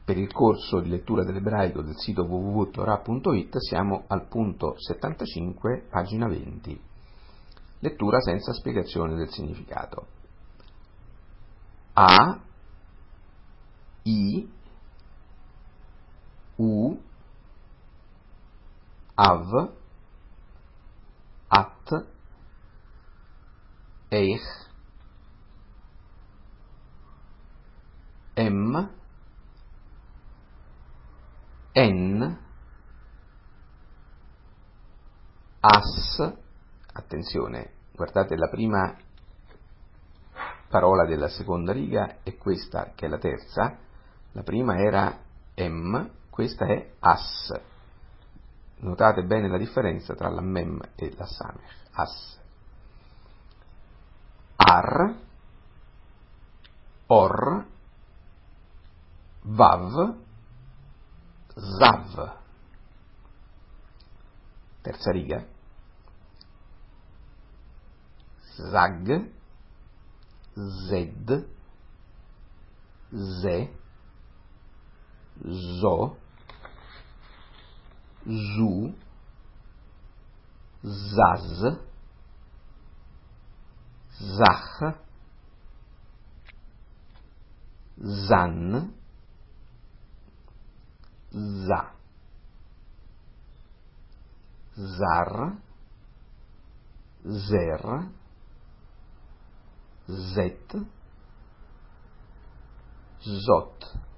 per il corso di lettura dell'ebraico del sito www.torah.it siamo al punto 75, pagina 20. Lettura senza spiegazione del significato. A, I, U, Av, At, Eich, Em, En, As, attenzione, guardate la prima parola della seconda riga e questa che è la terza, la prima era Em, questa è As. Notate bene la differenza tra la Mem e la Samech. As. Ar, Or, Vav, Zav. Terza riga. Zag, Zed, Ze, Zo, Zu, Zaz, Zach, Zan, Za, Zar, Zer, Zet, Zot.